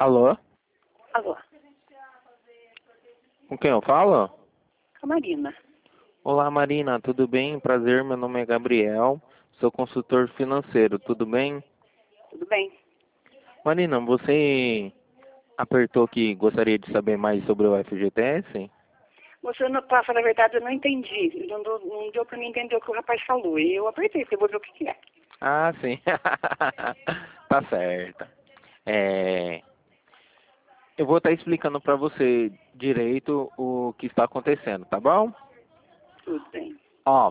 Alô? Alô, Com quem eu falo? a Marina. Olá, Marina, tudo bem? Prazer, meu nome é Gabriel, sou consultor financeiro, tudo bem? Tudo bem? Marina, você apertou que gostaria de saber mais sobre o FGTS? Você, não, pra falar a verdade, eu não entendi. Não deu pra mim entender o que o rapaz falou. E eu apertei, porque eu vou ver o que que é. Ah, sim. Tá certo. É, eu vou estar explicando para você direito o que está acontecendo, tá bom? Tudo bem. Ó,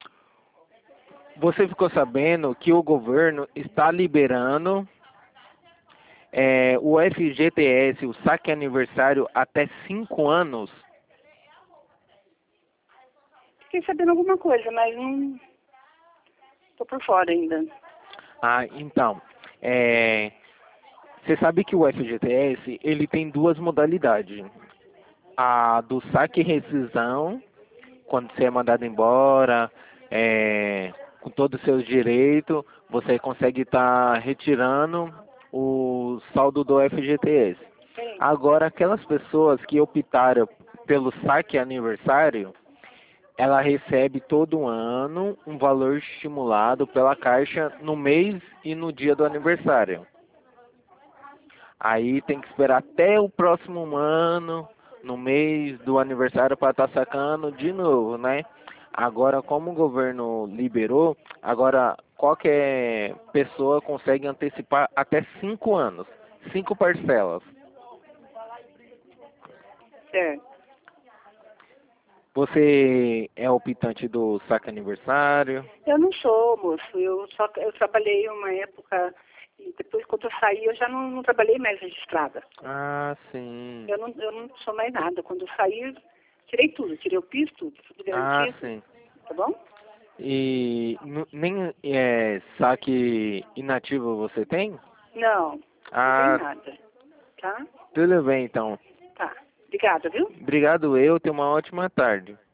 você ficou sabendo que o governo está liberando o FGTS, o saque aniversário, até 5 anos. Fiquei sabendo alguma coisa, mas não tô por fora ainda. Ah, então, você sabe que o FGTS, ele tem duas modalidades. A do saque e rescisão, quando você é mandado embora, com todos os seus direitos, você consegue estar retirando o saldo do FGTS. Sim. Agora, aquelas pessoas que optaram pelo saque aniversário, ela recebe todo ano um valor estimulado pela Caixa no mês e no dia do aniversário. Aí tem que esperar até o próximo ano, no mês do aniversário, para estar sacando de novo, né? Agora, como o governo liberou, agora qualquer pessoa consegue antecipar até 5 anos, 5 parcelas. Certo. Você é optante do saque aniversário? Eu não sou, moço. Eu trabalhei uma época e depois, quando eu saí, eu já não trabalhei mais registrada. Ah, sim. Eu não sou mais nada. Quando eu saí, tirei tudo. Tirei o PIS, tudo Ah, garantido. sim. Tá bom? E nem saque inativo você tem? Não tem Ah, nada. Tá? tudo bem então. Tá. Obrigada, viu? Obrigado eu, tenha uma ótima tarde.